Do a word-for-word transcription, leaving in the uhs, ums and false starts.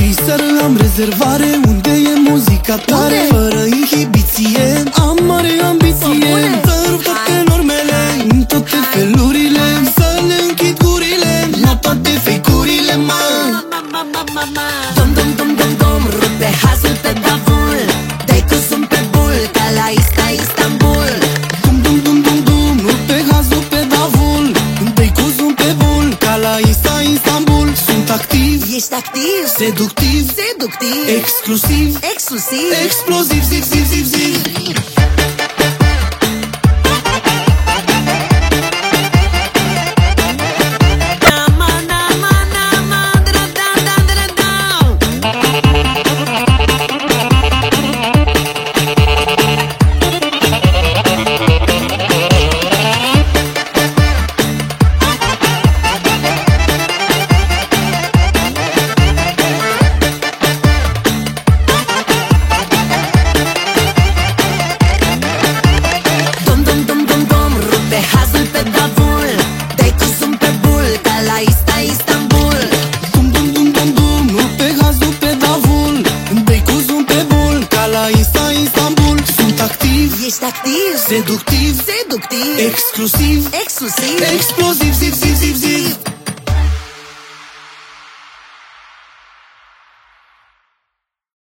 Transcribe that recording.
Și seară am rezervare, unde e muzica tare? Fără inhibiție, am mare ambiție. Să rup toate normele, în toate felurile, să le închid gurile la toate fake-urile, mă. Dom, dom, dom, dom, dom, rupe hazul pe davul. Dai cu zoom pe bul, ca la Ista Istanbul. Dum, dum, dum, dum, dum, rupe hazul pe davul. Dai cu zoom pe bul, ca la Ista Istanbul. Sunt activ, Ești activ, seductiv, seductiv, exclusiv, exclusiv, exploziv, ziv, ziv, ziv, ziv. Ești activ, seductiv, seductiv, exclusiv, exclusiv, exploziv, ziv, ziv, ziv, ziv.